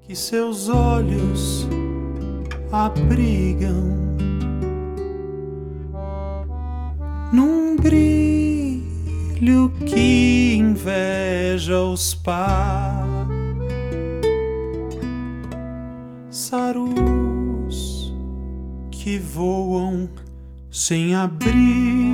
que seus olhos abrigam num brilho que inveja os pássaros que voam sem abrigo.